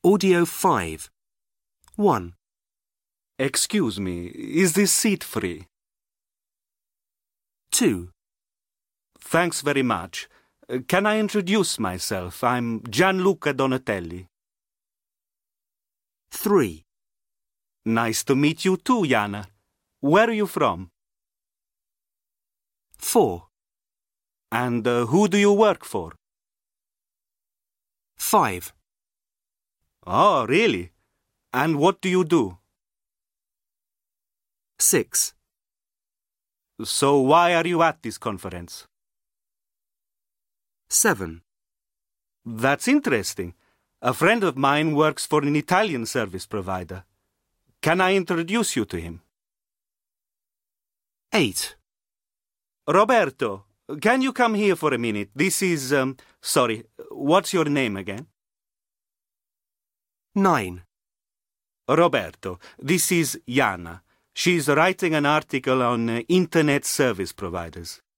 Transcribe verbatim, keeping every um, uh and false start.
Audio five. one. Excuse me, is this seat free? two. Thanks very much. Uh, Can I introduce myself? I'm Gianluca Donatelli. three. Nice to meet you too, Jana. Where are you from? four. And uh, who do you work for? five. Oh, really? And what do you do? six. So why are you at this conference? seven. That's interesting. A friend of mine works for an Italian service provider. Can I introduce you to him? eight. Roberto, can you come here for a minute? This is, um, sorry, what's your name again? nine. Roberto, this is Jana. She's writing an article on uh, internet service providers.